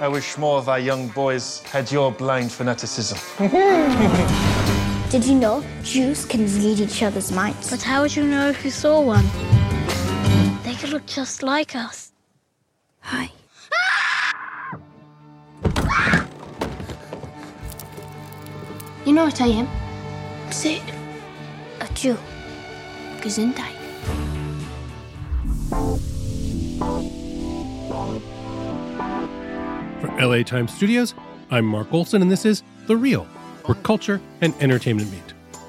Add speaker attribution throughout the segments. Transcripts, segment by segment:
Speaker 1: I wish more of our young boys had your blind fanaticism.
Speaker 2: Did you know Jews can read each other's minds?
Speaker 3: But how would you know if you saw one? They could look just like us. Hi.
Speaker 2: You know what I am?
Speaker 3: Say it.
Speaker 2: A Jew. Gesundheit.
Speaker 4: For LA Times Studios, I'm Mark Olson, and this is The Real, where culture and entertainment meet.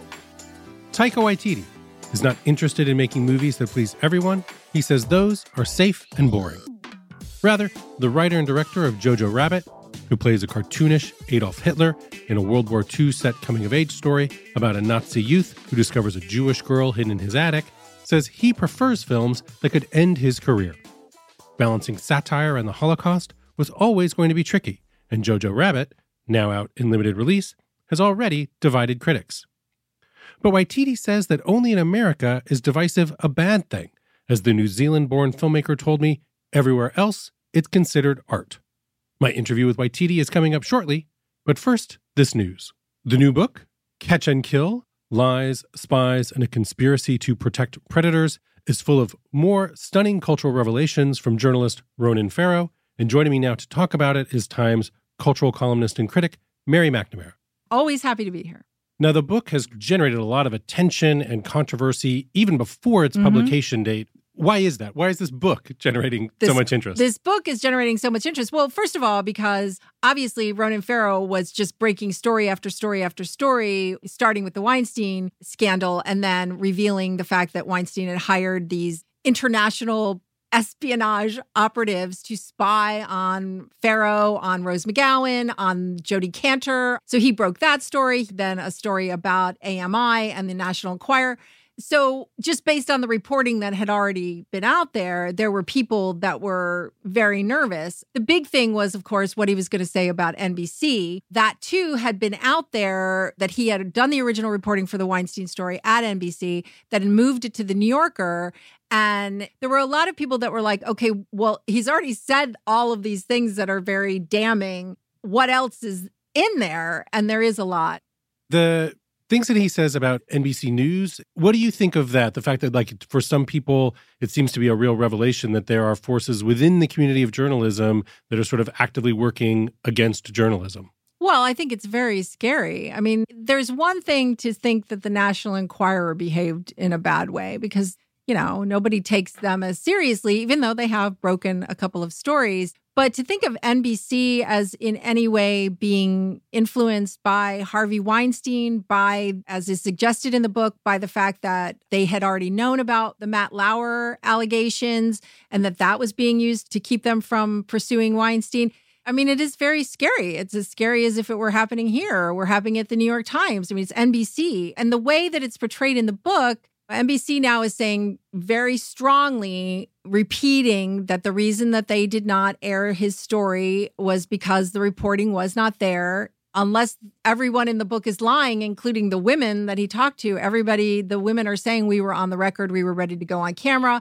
Speaker 4: Taika Waititi is not interested in making movies that please everyone. He says those are safe and boring. Rather, the writer and director of Jojo Rabbit, who plays a cartoonish Adolf Hitler in a World War II set coming-of-age story about a Nazi youth who discovers a Jewish girl hidden in his attic, says he prefers films that could end his career. Balancing satire and the Holocaust was always going to be tricky, and Jojo Rabbit, now out in limited release, has already divided critics. But Waititi says that only in America is divisive a bad thing. As the New Zealand-born filmmaker told me, everywhere else, it's considered art. My interview with Waititi is coming up shortly, but first, this news. The new book, Catch and Kill: Lies, Spies, and a Conspiracy to Protect Predators, is full of more stunning cultural revelations from journalist Ronan Farrow, and joining me now to talk about it is Times cultural columnist and critic Mary McNamara.
Speaker 5: Always happy to be here.
Speaker 4: Now, the book has generated a lot of attention and controversy even before its publication date. Why is that? Why is this book generating so much interest?
Speaker 5: This book is generating so much interest. Well, first of all, because obviously Ronan Farrow was just breaking story after story after story, starting with the Weinstein scandal and then revealing the fact that Weinstein had hired these international espionage operatives to spy on Farrow, on Rose McGowan, on Jodi Kantor. So he broke that story, then a story about AMI and the National Enquirer. So just based on the reporting that had already been out there, there were people that were very nervous. The big thing was, of course, what he was going to say about NBC. That, too, had been out there, that he had done the original reporting for the Weinstein story at NBC, that had moved it to the New Yorker. And there were a lot of people that were like, okay, well, he's already said all of these things that are very damning. What else is in there? And there is a lot.
Speaker 4: The things that he says about NBC News, what do you think of that? The fact that, like, for some people, it seems to be a real revelation that there are forces within the community of journalism that are sort of actively working against journalism.
Speaker 5: Well, I think it's very scary. I mean, there's one thing to think that the National Enquirer behaved in a bad way because, you know, nobody takes them as seriously, even though they have broken a couple of stories. But to think of NBC as in any way being influenced by Harvey Weinstein, by, as is suggested in the book, by the fact that they had already known about the Matt Lauer allegations and that was being used to keep them from pursuing Weinstein. I mean, it is very scary. It's as scary as if it were happening here or were happening at the New York Times. I mean, it's NBC. And the way that it's portrayed in the book, NBC now is saying very strongly, repeating that the reason that they did not air his story was because the reporting was not there. Unless everyone in the book is lying, including the women that he talked to, the women are saying we were on the record, we were ready to go on camera.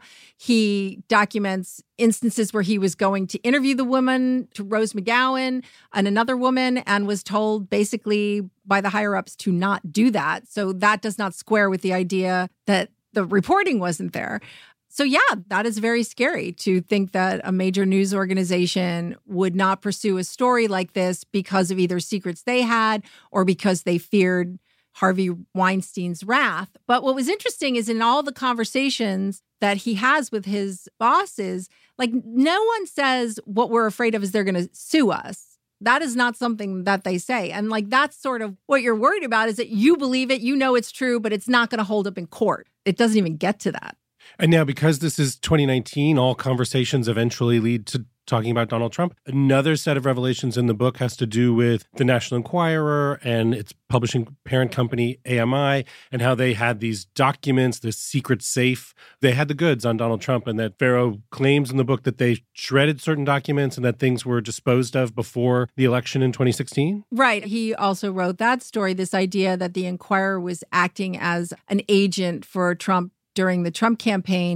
Speaker 5: He documents instances where he was going to interview the woman, to Rose McGowan and another woman, and was told basically by the higher-ups to not do that. So that does not square with the idea that the reporting wasn't there. So yeah, that is very scary to think that a major news organization would not pursue a story like this because of either secrets they had or because they feared Harvey Weinstein's wrath. But what was interesting is in all the conversations that he has with his bosses, like no one says what we're afraid of is they're going to sue us. That is not something that they say. And like that's sort of what you're worried about is that you believe it, you know it's true, but it's not going to hold up in court. It doesn't even get to that.
Speaker 4: And now, because this is 2019, all conversations eventually lead to talking about Donald Trump. Another set of revelations in the book has to do with the National Enquirer and its publishing parent company, AMI, and how they had these documents, this secret safe. They had the goods on Donald Trump, and that Farrow claims in the book that they shredded certain documents and that things were disposed of before the election in 2016.
Speaker 5: Right. He also wrote that story, this idea that the Enquirer was acting as an agent for Trump during the Trump campaign.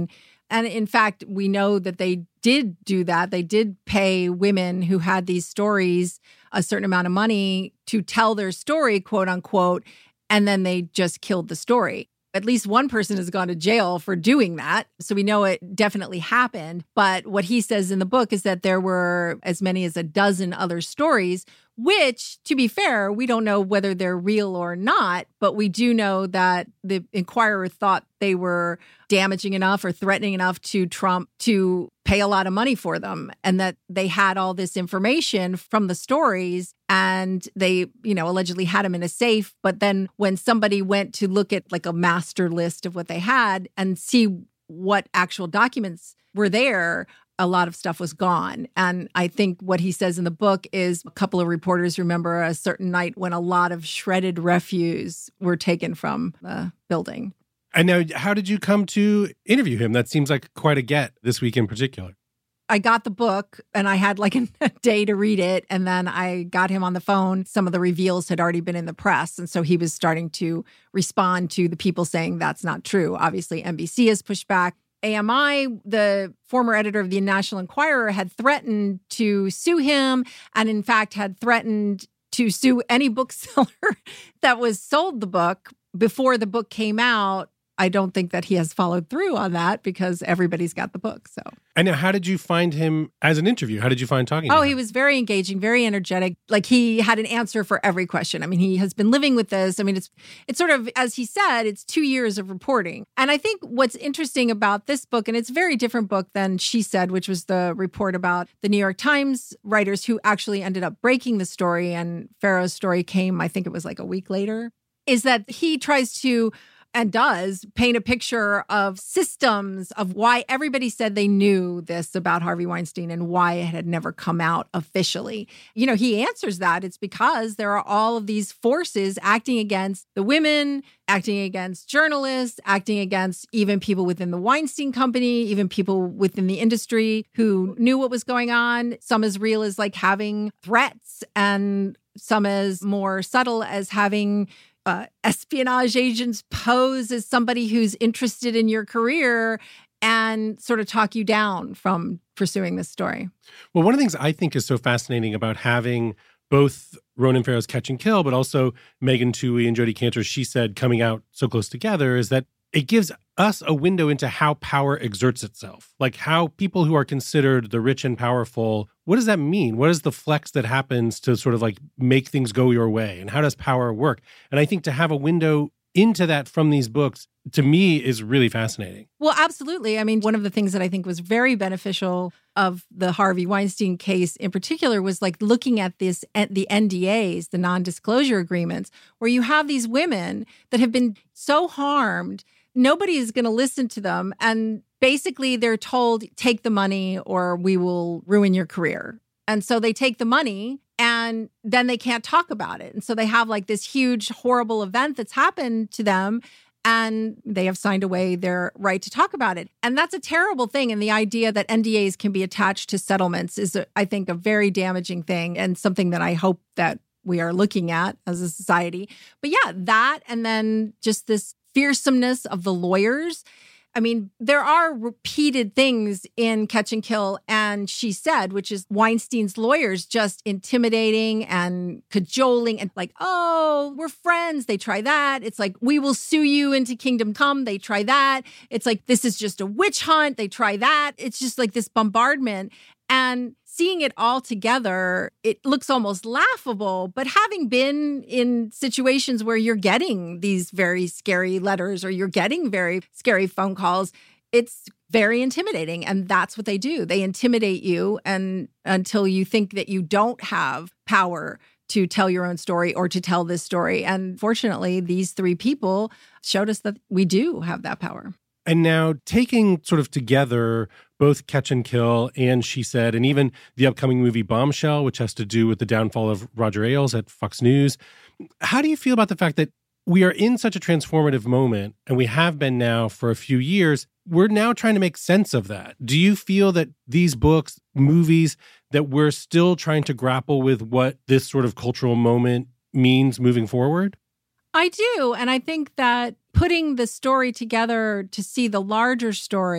Speaker 5: And in fact, we know that they did do that. They did pay women who had these stories a certain amount of money to tell their story, quote unquote, and then they just killed the story. At least one person has gone to jail for doing that. So we know it definitely happened. But what he says in the book is that there were as many as a dozen other stories, which, to be fair, we don't know whether they're real or not. But we do know that the Inquirer thought they were damaging enough or threatening enough to Trump to pay a lot of money for them, and that they had all this information from the stories and they, allegedly had them in a safe. But then when somebody went to look at like a master list of what they had and see what actual documents were there, a lot of stuff was gone. And I think what he says in the book is a couple of reporters remember a certain night when a lot of shredded refuse were taken from the building.
Speaker 4: And now, how did you come to interview him? That seems like quite a get this week in particular.
Speaker 5: I got the book and I had like a day to read it. And then I got him on the phone. Some of the reveals had already been in the press. And so he was starting to respond to the people saying that's not true. Obviously, NBC has pushed back. AMI, the former editor of the National Enquirer, had threatened to sue him and in fact had threatened to sue any bookseller that was sold the book before the book came out. I don't think that he has followed through on that because everybody's got the book. So.
Speaker 4: And now, how did you find him as an interview? How did you find talking to him?
Speaker 5: Oh, he was very engaging, very energetic. Like he had an answer for every question. I mean, he has been living with this. I mean, it's sort of, as he said, it's 2 years of reporting. And I think what's interesting about this book, and it's a very different book than She Said, which was the report about the New York Times writers who actually ended up breaking the story. And Farrow's story came, I think it was like a week later, is that he tries to and does paint a picture of systems of why everybody said they knew this about Harvey Weinstein and why it had never come out officially. He answers that it's because there are all of these forces acting against the women, acting against journalists, acting against even people within the Weinstein Company, even people within the industry who knew what was going on. Some as real as like having threats and some as more subtle as having espionage agents pose as somebody who's interested in your career and sort of talk you down from pursuing this story.
Speaker 4: Well, one of the things I think is so fascinating about having both Ronan Farrow's Catch and Kill, but also Megan Twohey and Jodi Kantor's She Said coming out so close together is that it gives us a window into how power exerts itself, like how people who are considered the rich and powerful, what does that mean? What is the flex that happens to sort of like make things go your way? And how does power work? And I think to have a window into that from these books, to me, is really fascinating.
Speaker 5: Well, absolutely. I mean, one of the things that I think was very beneficial of the Harvey Weinstein case in particular was like looking at the NDAs, the non-disclosure agreements, where you have these women that have been so harmed, nobody is going to listen to them. And basically they're told, take the money or we will ruin your career. And so they take the money and then they can't talk about it. And so they have like this huge, horrible event that's happened to them and they have signed away their right to talk about it. And that's a terrible thing. And the idea that NDAs can be attached to settlements is, I think, a very damaging thing and something that I hope that we are looking at as a society. But yeah, that and then just this fearsomeness of the lawyers. I mean, there are repeated things in Catch and Kill and She Said, which is Weinstein's lawyers just intimidating and cajoling and like, oh, we're friends. They try that. It's like, we will sue you into kingdom come. They try that. It's like, this is just a witch hunt. They try that. It's just like this bombardment. And seeing it all together, it looks almost laughable. But having been in situations where you're getting these very scary letters or you're getting very scary phone calls, it's very intimidating. And that's what they do. They intimidate you and until you think that you don't have power to tell your own story or to tell this story. And fortunately, these three people showed us that we do have that power.
Speaker 4: And now taking sort of together both Catch and Kill and She Said, and even the upcoming movie Bombshell, which has to do with the downfall of Roger Ailes at Fox News. How do you feel about the fact that we are in such a transformative moment, and we have been now for a few years? We're now trying to make sense of that. Do you feel that these books, movies, that we're still trying to grapple with what this sort of cultural moment means moving forward?
Speaker 5: I do. And I think that putting the story together to see the larger story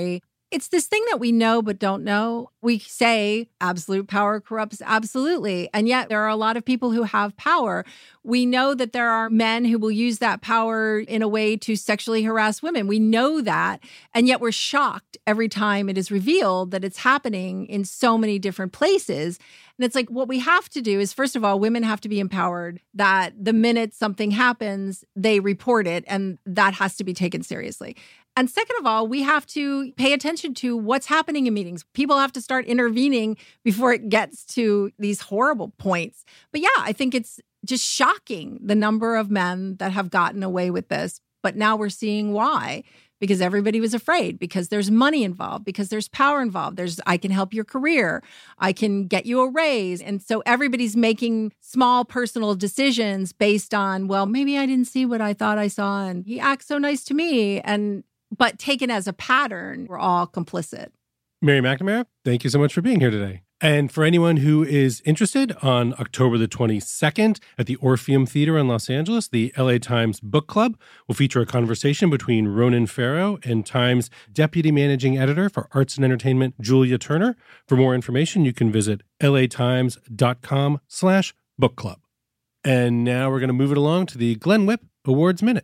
Speaker 5: It's this thing that we know but don't know. We say absolute power corrupts absolutely. And yet there are a lot of people who have power. We know that there are men who will use that power in a way to sexually harass women. We know that. And yet we're shocked every time it is revealed that it's happening in so many different places. And it's like what we have to do is, first of all, women have to be empowered that the minute something happens, they report it, and that has to be taken seriously. And second of all, we have to pay attention to what's happening in meetings. People have to start intervening before it gets to these horrible points. But yeah, I think it's just shocking the number of men that have gotten away with this. But now we're seeing why. Because everybody was afraid, because there's money involved, because there's power involved. I can help your career. I can get you a raise. And so everybody's making small personal decisions based on, well, maybe I didn't see what I thought I saw and he acts so nice to me. But taken as a pattern, we're all complicit.
Speaker 4: Mary McNamara, thank you so much for being here today. And for anyone who is interested, on October the 22nd at the Orpheum Theater in Los Angeles, the LA Times Book Club will feature a conversation between Ronan Farrow and Times Deputy Managing Editor for Arts and Entertainment, Julia Turner. For more information, you can visit latimes.com/book club. And now we're going to move it along to the Glenn Whipp Awards Minute.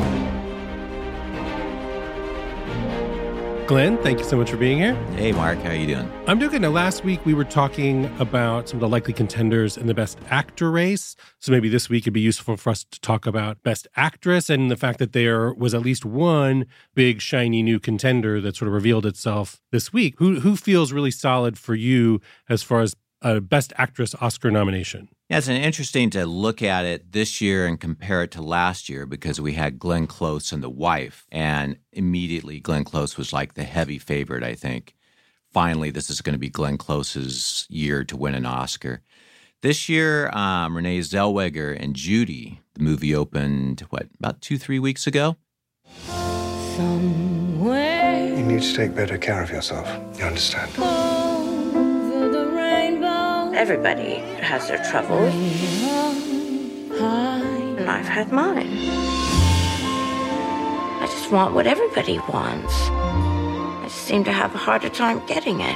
Speaker 4: Glenn, thank you so much for being here.
Speaker 6: Hey, Mark. How are you doing?
Speaker 4: I'm doing good. Now, last week we were talking about some of the likely contenders in the Best Actor race. So maybe this week it'd be useful for us to talk about Best Actress and the fact that there was at least one big, shiny new contender that sort of revealed itself this week. Who feels really solid for you as far as a Best Actress Oscar nomination?
Speaker 6: Yeah, it's interesting to look at it this year and compare it to last year because we had Glenn Close and The Wife, and immediately Glenn Close was like the heavy favorite, I think. Finally, this is going to be Glenn Close's year to win an Oscar. This year, Renee Zellweger and Judy, the movie opened, about 2-3 weeks ago?
Speaker 7: Somewhere you need to take better care of yourself. You understand?
Speaker 8: Everybody has their troubles, and I've had mine. I just want what everybody wants. I just seem to have a harder time getting it.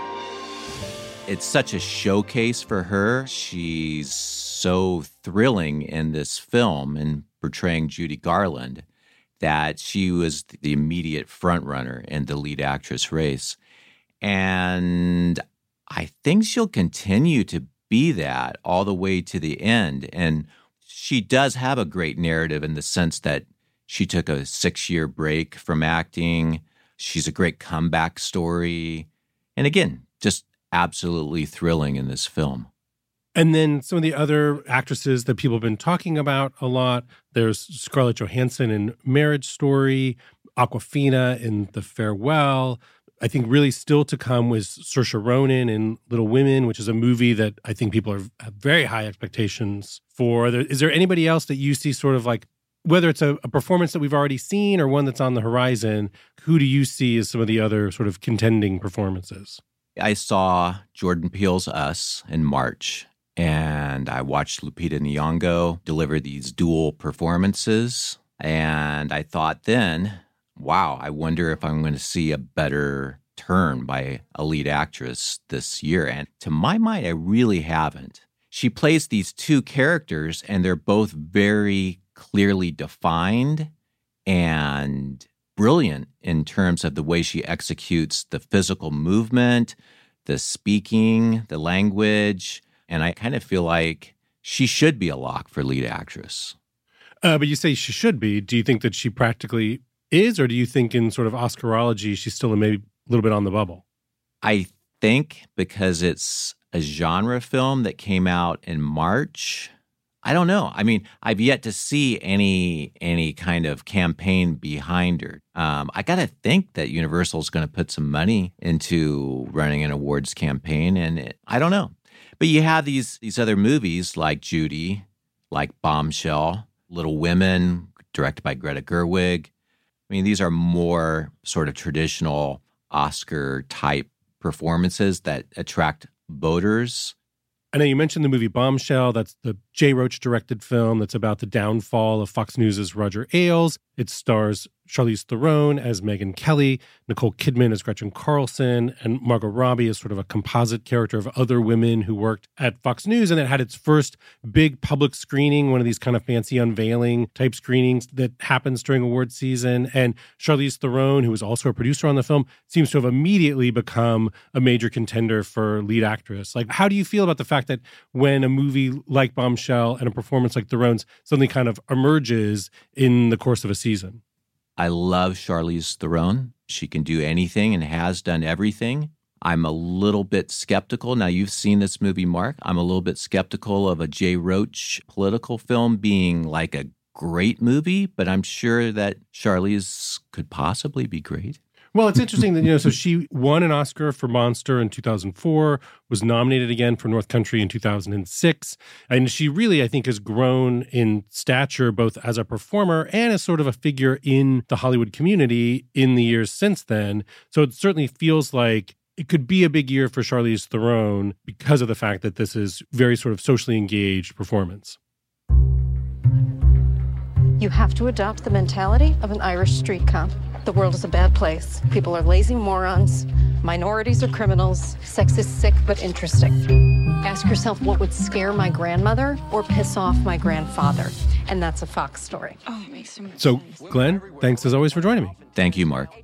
Speaker 6: It's such a showcase for her. She's so thrilling in this film and portraying Judy Garland that she was the immediate frontrunner in the lead actress race. And I think she'll continue to be that all the way to the end. And she does have a great narrative in the sense that she took a 6-year break from acting. She's a great comeback story. And again, just absolutely thrilling in this film.
Speaker 4: And then some of the other actresses that people have been talking about a lot. There's Scarlett Johansson in Marriage Story, Awkwafina in The Farewell. I think really still to come was Saoirse Ronan in Little Women, which is a movie that I think people have very high expectations for. Is there anybody else that you see sort of like, whether it's a performance that we've already seen or one that's on the horizon, who do you see as some of the other sort of contending performances?
Speaker 6: I saw Jordan Peele's Us in March, and I watched Lupita Nyong'o deliver these dual performances. And I thought then, wow, I wonder if I'm going to see a better turn by a lead actress this year. And to my mind, I really haven't. She plays these two characters, and they're both very clearly defined and brilliant in terms of the way she executes the physical movement, the speaking, the language. And I kind of feel like she should be a lock for lead actress.
Speaker 4: But you say she should be. Do you think that she practically is, or do you think in sort of Oscarology, she's still maybe a little bit on the bubble?
Speaker 6: I think because it's a genre film that came out in March, I don't know. I mean, I've yet to see any kind of campaign behind her. I got to think that Universal's going to put some money into running an awards campaign, and I don't know. But you have these other movies like Judy, like Bombshell, Little Women, directed by Greta Gerwig. I mean, these are more sort of traditional Oscar-type performances that attract voters.
Speaker 4: I know you mentioned the movie Bombshell. That's the Jay Roach directed film that's about the downfall of Fox News' Roger Ailes. It stars Charlize Theron as Megyn Kelly, Nicole Kidman as Gretchen Carlson, and Margot Robbie as sort of a composite character of other women who worked at Fox News, and it had its first big public screening, one of these kind of fancy unveiling type screenings that happens during award season. And Charlize Theron, who was also a producer on the film, seems to have immediately become a major contender for lead actress. Like, how do you feel about the fact that when a movie like Bombshell and a performance like Theron's suddenly kind of emerges in the course of a season?
Speaker 6: I love Charlize Theron. She can do anything and has done everything. I'm a little bit skeptical. Now, you've seen this movie, Mark. I'm a little bit skeptical of a Jay Roach political film being like a great movie, but I'm sure that Charlize could possibly be great.
Speaker 4: Well, it's interesting that, so she won an Oscar for Monster in 2004, was nominated again for North Country in 2006. And she really, I think, has grown in stature, both as a performer and as sort of a figure in the Hollywood community in the years since then. So it certainly feels like it could be a big year for Charlize Theron because of the fact that this is very sort of socially engaged performance.
Speaker 9: You have to adopt the mentality of an Irish street cop. The world is a bad place. People are lazy morons. Minorities are criminals. Sex is sick but interesting. Ask yourself what would scare my grandmother or piss off my grandfather. And that's a Fox story.
Speaker 3: Oh, it makes so much
Speaker 4: So,
Speaker 3: sense.
Speaker 4: Glenn, thanks as always for joining me.
Speaker 6: Thank you, Mark.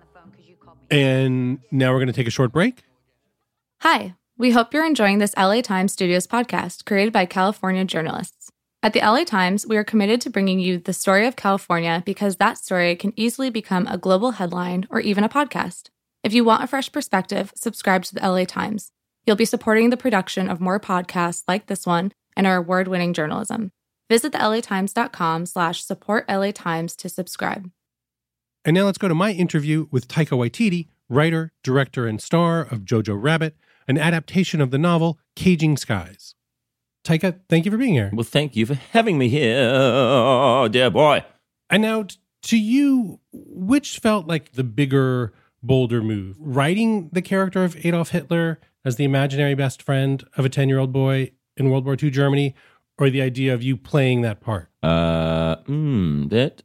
Speaker 4: And now we're going to take a short break.
Speaker 10: Hi, we hope you're enjoying this LA Times Studios podcast created by California journalists. At the LA Times, we are committed to bringing you the story of California because that story can easily become a global headline or even a podcast. If you want a fresh perspective, subscribe to the LA Times. You'll be supporting the production of more podcasts like this one and our award-winning journalism. Visit thelatimes.com/support-LA-Times to subscribe.
Speaker 4: And now let's go to my interview with Taika Waititi, writer, director, and star of Jojo Rabbit, an adaptation of the novel Caging Skies. Taika, thank you for being here.
Speaker 11: Well, thank you for having me here, dear boy.
Speaker 4: And now, to you, which felt like the bigger, bolder move? Writing the character of Adolf Hitler as the imaginary best friend of a 10-year-old boy in World War II Germany, or the idea of you playing that part?
Speaker 11: That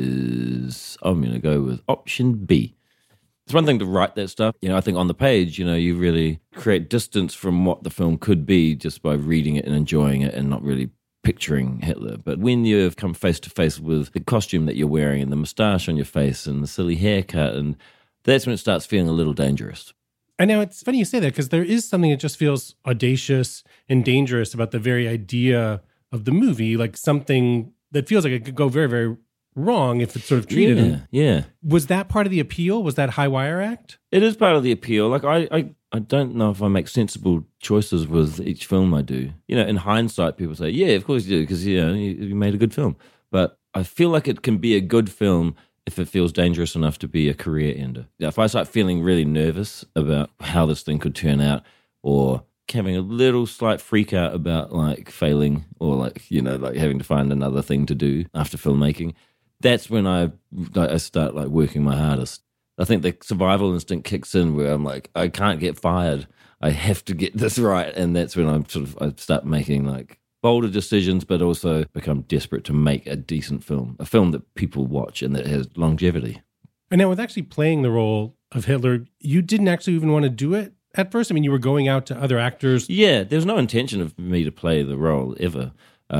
Speaker 11: is, I'm going to go with option B. It's one thing to write that stuff. I think on the page, you really create distance from what the film could be just by reading it and enjoying it and not really picturing Hitler. But when you've come face to face with the costume that you're wearing and the moustache on your face and the silly haircut, and that's when it starts feeling a little dangerous.
Speaker 4: And now it's funny you say that because there is something that just feels audacious and dangerous about the very idea of the movie, like something that feels like it could go very, very wrong if it's sort of treated.
Speaker 11: Yeah.
Speaker 4: Was that part of the appeal? Was that high wire act?
Speaker 11: It is part of the appeal. Like I don't know if I make sensible choices with each film I do. In hindsight, people say, yeah, of course you do, because you made a good film. But I feel like it can be a good film if it feels dangerous enough to be a career ender. If I start feeling really nervous about how this thing could turn out, or having a little slight freak out about like failing, or like having to find another thing to do after filmmaking, that's when I start like working my hardest. I think the survival instinct kicks in where I'm like, I can't get fired. I have to get this right. And that's when I start making like bolder decisions, but also become desperate to make a decent film, a film that people watch and that has longevity.
Speaker 4: And now with actually playing the role of Hitler, you didn't actually even want to do it at first? I mean, you were going out to other actors.
Speaker 11: Yeah, there was no intention of me to play the role ever.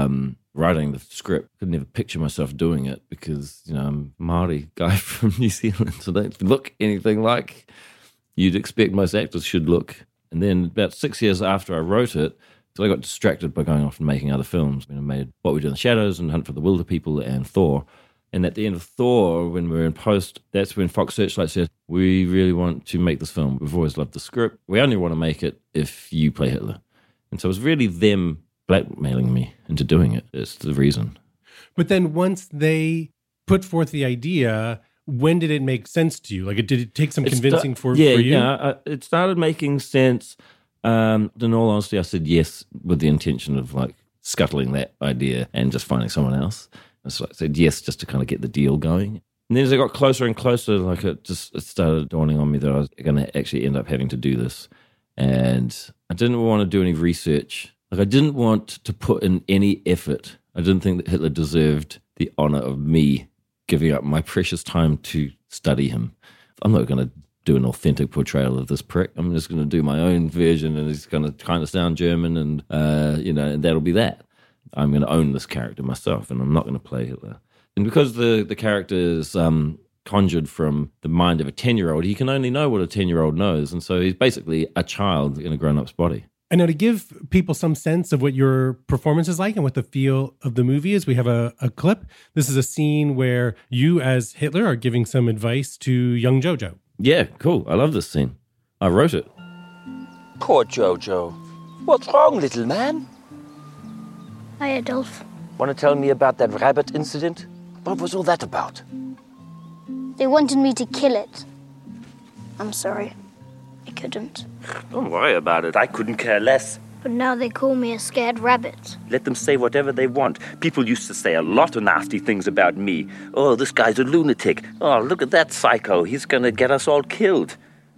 Speaker 11: Writing the script, could never picture myself doing it because, I'm a Māori guy from New Zealand, so they don't look anything like you'd expect most actors should look. And then about 6 years after I wrote it, so I got distracted by going off and making other films. I made What We Do in the Shadows and Hunt for the Wilder People and Thor. And at the end of Thor, when we were in post, that's when Fox Searchlight said, we really want to make this film. We've always loved the script. We only want to make it if you play Hitler. And so it was really them blackmailing me into doing it. It's the reason.
Speaker 4: But then once they put forth the idea, when did it make sense to you? Like, did it take some convincing for you?
Speaker 11: Yeah, it started making sense. In all honesty, I said yes with the intention of like scuttling that idea and just finding someone else. And so I said yes just to kind of get the deal going. And then as I got closer and closer, like it started dawning on me that I was going to actually end up having to do this. And I didn't want to do any research. Like, I didn't want to put in any effort. I didn't think that Hitler deserved the honor of me giving up my precious time to study him. I'm not going to do an authentic portrayal of this prick. I'm just going to do my own version, and it's going to kind of sound German, and and that'll be that. I'm going to own this character myself, and I'm not going to play Hitler. And because the character is conjured from the mind of a 10-year-old, he can only know what a 10-year-old knows, and so he's basically a child in a grown-up's body.
Speaker 4: And now, to give people some sense of what your performance is like and what the feel of the movie is, we have a clip. This is a scene where you, as Hitler, are giving some advice to young Jojo.
Speaker 11: Yeah, cool. I love this scene. I wrote it.
Speaker 12: Poor Jojo. What's wrong, little man?
Speaker 3: Hi, Adolf.
Speaker 12: Want to tell me about that rabbit incident? What was all that about?
Speaker 2: They wanted me to kill it. I'm sorry. I couldn't.
Speaker 12: Don't worry about it. I couldn't care less.
Speaker 3: But now they call me a scared rabbit.
Speaker 12: Let them say whatever they want. People used to say a lot of nasty things about me. Oh, this guy's a lunatic. Oh, look at that psycho. He's going to get us all killed.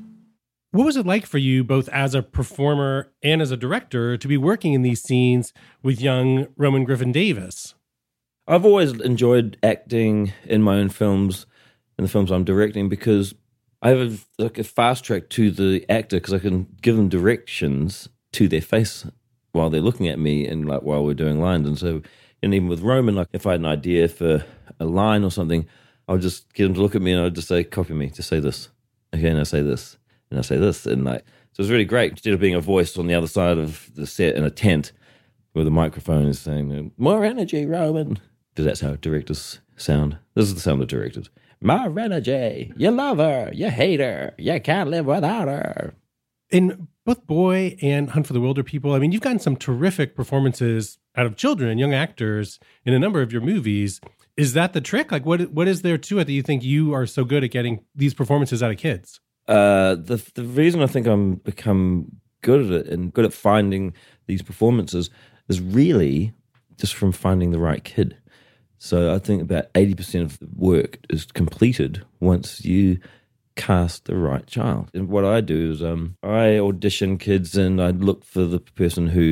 Speaker 4: What was it like for you, both as a performer and as a director, to be working in these scenes with young Roman Griffin Davis?
Speaker 11: I've always enjoyed acting in my own films, in the films I'm directing, because I have a fast track to the actor, because I can give them directions to their face while they're looking at me and while we're doing lines. And so, and even with Roman, if I had an idea for a line or something, I'll just get him to look at me and I'll just say, copy me, just say this. Okay, and I say this, and I say this. And so it's really great. Instead of being a voice on the other side of the set in a tent where the microphone is saying, more energy, Roman. Because that's how directors sound. This is the sound of directors. More energy. You love her. You hate her. You can't live without her.
Speaker 4: In both Boy and Hunt for the Wilder People, I mean, you've gotten some terrific performances out of children and young actors in a number of your movies. Is that the trick? What is there to it that you think you are so good at getting these performances out of kids?
Speaker 11: The reason I think I'm become good at it and good at finding these performances is really just from finding the right kid. So I think about 80% of the work is completed once you cast the right child. And what I do is I audition kids and I look for the person who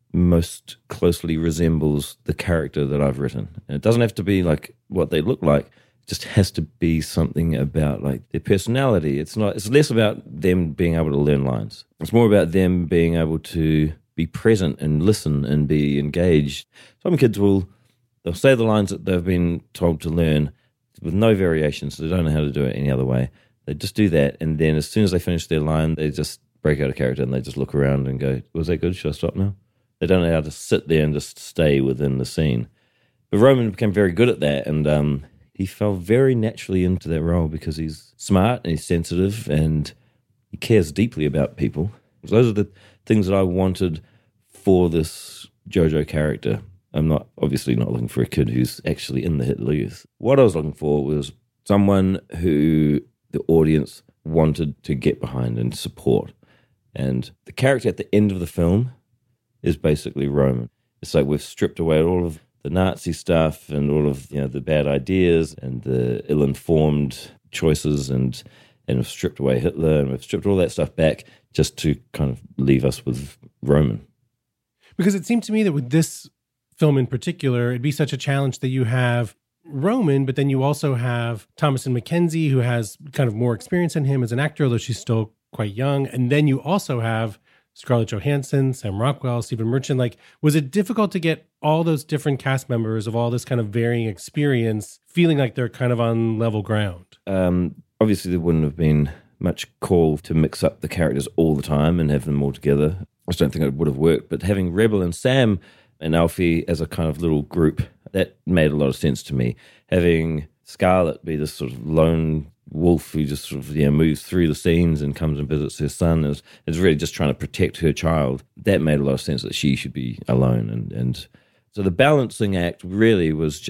Speaker 11: most closely resembles the character that I've written. And it doesn't have to be like what they look like. It just has to be something about like their personality. It's less about them being able to learn lines. It's more about them being able to be present and listen and be engaged. Some kids they'll say the lines that they've been told to learn with no variations, so they don't know how to do it any other way. They just do that, and then as soon as they finish their line, they just break out a character and they just look around and go, was that good? Should I stop now? They don't know how to sit there and just stay within the scene. But Roman became very good at that, and he fell very naturally into that role because he's smart and he's sensitive and he cares deeply about people. So those are the things that I wanted for this Jojo character. I'm obviously not looking for a kid who's actually in the Hitler Youth. What I was looking for was someone who the audience wanted to get behind and support. And the character at the end of the film is basically Roman. It's like we've stripped away all of the Nazi stuff and all of the bad ideas and the ill-informed choices, and we've stripped away Hitler and we've stripped all that stuff back just to kind of leave us with Roman.
Speaker 4: Because it seemed to me that with this film in particular, it'd be such a challenge that you have Roman, but then you also have Thomasin McKenzie, who has kind of more experience in him as an actor, although she's still quite young. And then you also have Scarlett Johansson, Sam Rockwell, Stephen Merchant. Was it difficult to get all those different cast members of all this kind of varying experience feeling like they're kind of on level ground?
Speaker 11: Obviously, there wouldn't have been much call to mix up the characters all the time and have them all together. I just don't think it would have worked. But having Rebel and Sam and Alfie as a kind of little group, that made a lot of sense to me. Having Scarlett be this sort of lone wolf who just sort of moves through the scenes and comes and visits her son is really just trying to protect her child. That made a lot of sense that she should be alone. And so the balancing act really was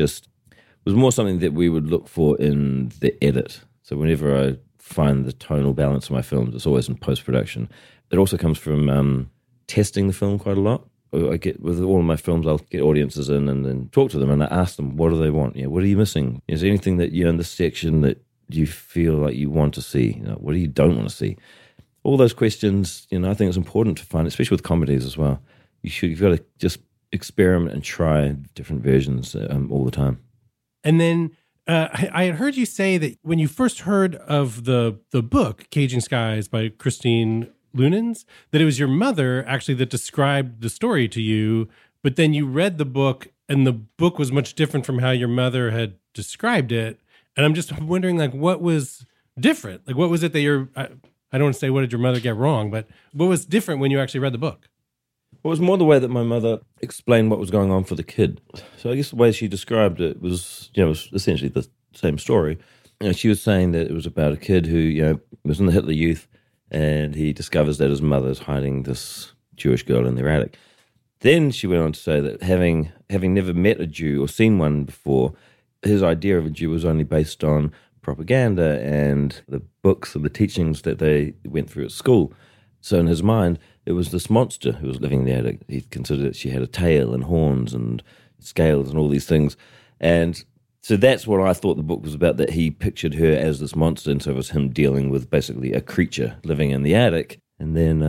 Speaker 11: more something that we would look for in the edit. So whenever I find the tonal balance of my films, it's always in post-production. It also comes from testing the film quite a lot. I get with all of my films, I'll get audiences in and then talk to them and I ask them, what do they want? What are you missing? Is there anything that in this section that you feel like you want to see? What do you don't want to see? All those questions, I think it's important to find, especially with comedies as well. You've got to just experiment and try different versions all the time.
Speaker 4: And then I had heard you say that when you first heard of the book, Caging Skies by Christine Lunens, that it was your mother actually that described the story to you, but then you read the book and the book was much different from how your mother had described it. And I'm just wondering, like, what was different? Like, what was it that I don't want to say what did your mother get wrong, but what was different when you actually read the book?
Speaker 11: Well, it was more the way that my mother explained what was going on for the kid. So I guess the way she described it was, it was essentially the same story. She was saying that it was about a kid who, was in the Hitler Youth, and he discovers that his mother's hiding this Jewish girl in their attic. Then she went on to say that having never met a Jew or seen one before, his idea of a Jew was only based on propaganda and the books and the teachings that they went through at school. So in his mind, it was this monster who was living in the attic. He considered that she had a tail and horns and scales and all these things. And so that's what I thought the book was about, that he pictured her as this monster, and so it was him dealing with basically a creature living in the attic. And then,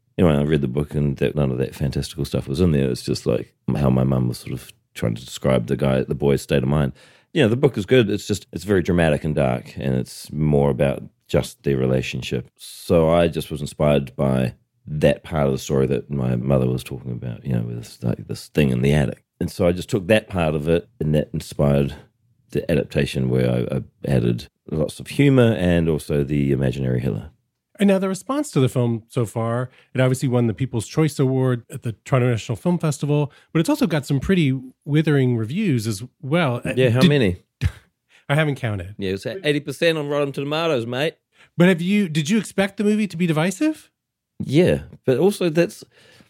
Speaker 11: I read the book and none of that fantastical stuff was in there. It's just like how my mum was sort of trying to describe the boy's state of mind. The book is good. It's very dramatic and dark, and it's more about just their relationship. So I just was inspired by that part of the story that my mother was talking about, with this thing in the attic. And so I just took that part of it, and that inspired the adaptation where I added lots of humor and also the imaginary Hitler.
Speaker 4: And now the response to the film so far, it obviously won the People's Choice Award at the Toronto International Film Festival, but it's also got some pretty withering reviews as well.
Speaker 11: Yeah, how many?
Speaker 4: I haven't counted.
Speaker 11: Yeah, it's at 80% on Rotten Tomatoes, mate.
Speaker 4: But did you expect the movie to be divisive?
Speaker 11: Yeah, but also that's,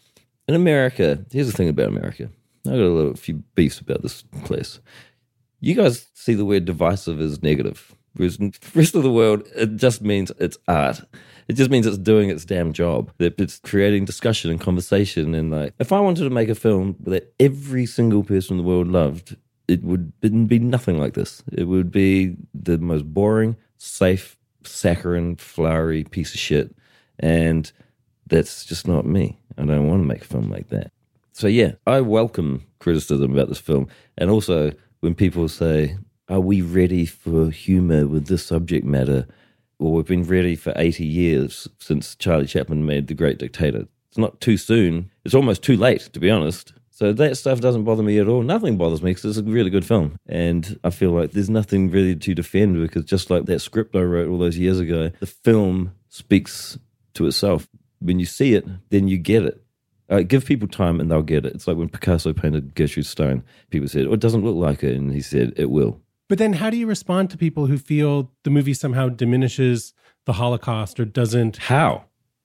Speaker 11: in America, here's the thing about America. I've got a few beefs about this place. You guys see the word divisive as negative, whereas in the rest of the world, it just means it's art. It just means it's doing its damn job. That it's creating discussion and conversation. And like, if I wanted to make a film that every single person in the world loved, it would be nothing like this. It would be the most boring, safe, saccharine, flowery piece of shit. And that's just not me. I don't want to make a film like that. So yeah, I welcome criticism about this film. And also when people say, are we ready for humor with this subject matter? Or we've been ready for 80 years since Charlie Chaplin made The Great Dictator. It's not too soon. It's almost too late, to be honest. So that stuff doesn't bother me at all. Nothing bothers me because it's a really good film. And I feel like there's nothing really to defend, because just like that script I wrote all those years ago, the film speaks to itself. When you see it, then you get it. Give people time and they'll get it. It's like when Picasso painted Gertrude Stein. People said, it doesn't look like it. And he said, it will.
Speaker 4: But then how do you respond to people who feel the movie somehow diminishes the Holocaust or doesn't?
Speaker 11: How?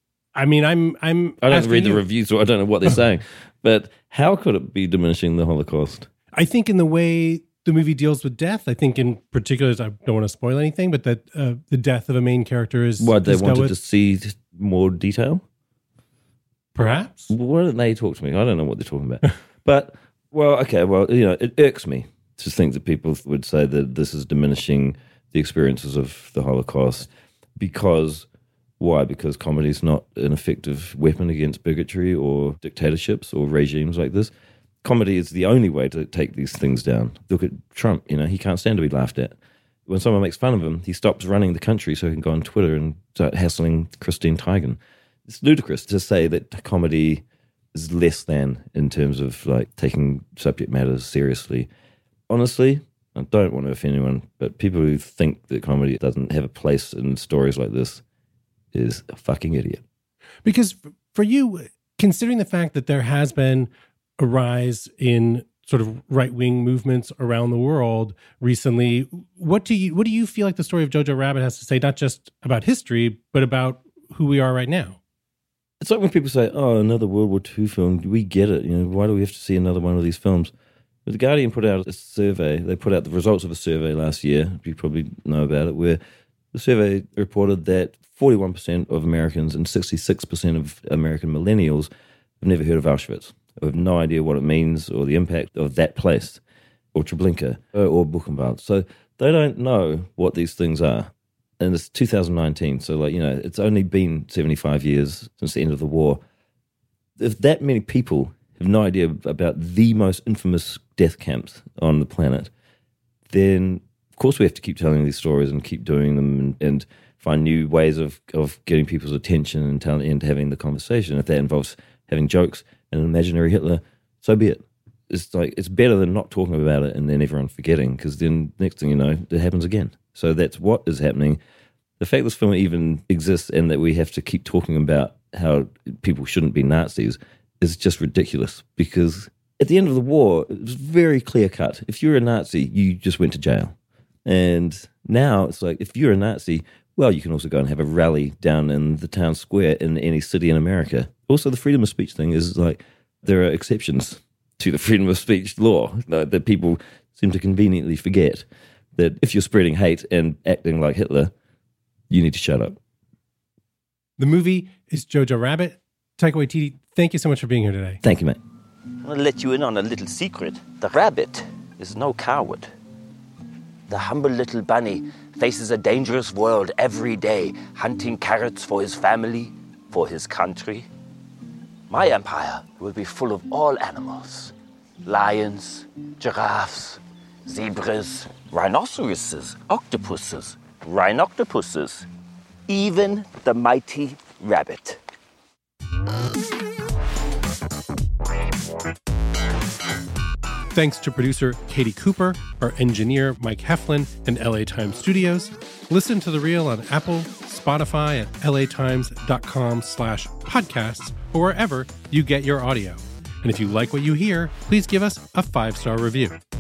Speaker 4: I mean, I
Speaker 11: don't read the reviews, so I don't know what they're saying. But how could it be diminishing the Holocaust?
Speaker 4: I think in the way the movie deals with death, I think in particular, I don't want to spoil anything, but that the death of a main character is...
Speaker 11: What, they wanted to see more detail?
Speaker 4: Perhaps.
Speaker 11: Why don't they talk to me? I don't know what they're talking about. But, it irks me to think that people would say that this is diminishing the experiences of the Holocaust. Because, why? Because comedy is not an effective weapon against bigotry or dictatorships or regimes like this. Comedy is the only way to take these things down. Look at Trump, he can't stand to be laughed at. When someone makes fun of him, he stops running the country so he can go on Twitter and start hassling Christine Teigen. It's ludicrous to say that comedy is less than in terms of like taking subject matters seriously. Honestly, I don't want to offend anyone, but people who think that comedy doesn't have a place in stories like this is a fucking idiot.
Speaker 4: Because for you, considering the fact that there has been a rise in sort of right-wing movements around the world recently, what do you feel like the story of Jojo Rabbit has to say, not just about history, but about who we are right now?
Speaker 11: It's like when people say, oh, another World War II film, we get it. Why do we have to see another one of these films? But The Guardian put out a survey. They put out the results of a survey last year. You probably know about it, where the survey reported that 41% of Americans and 66% of American millennials have never heard of Auschwitz, or have no idea what it means or the impact of that place, or Treblinka, or Buchenwald. So they don't know what these things are. And it's 2019, so it's only been 75 years since the end of the war. If that many people have no idea about the most infamous death camps on the planet, then Of course, we have to keep telling these stories and keep doing them and find new ways of getting people's attention and having the conversation. If that involves having jokes and an imaginary Hitler, so be it. It's better than not talking about it and then everyone forgetting, because then next thing you know, it happens again. So that's what is happening. The fact this film even exists and that we have to keep talking about how people shouldn't be Nazis is just ridiculous, because at the end of the war, it was very clear cut. If you're a Nazi, you just went to jail. And now it's like, if you're a Nazi, well, you can also go and have a rally down in the town square in any city in America. Also, the freedom of speech thing is like, there are exceptions to the freedom of speech law that people seem to conveniently forget, that if you're spreading hate and acting like Hitler, you need to shut up.
Speaker 4: The movie is Jojo Rabbit. Taika Waititi, thank you so much for being here today.
Speaker 11: Thank you, mate.
Speaker 12: I'm going to let you in on a little secret. The rabbit is no coward. The humble little bunny faces a dangerous world every day, hunting carrots for his family, for his country. My empire will be full of all animals. Lions, giraffes, zebras, rhinoceroses, octopuses, rhinoctopuses, even the mighty rabbit.
Speaker 4: Thanks to producer Katie Cooper, our engineer Mike Heflin, and LA Times Studios. Listen to The Real on Apple, Spotify, at latimes.com/podcasts, or wherever you get your audio. And if you like what you hear, please give us a 5-star review.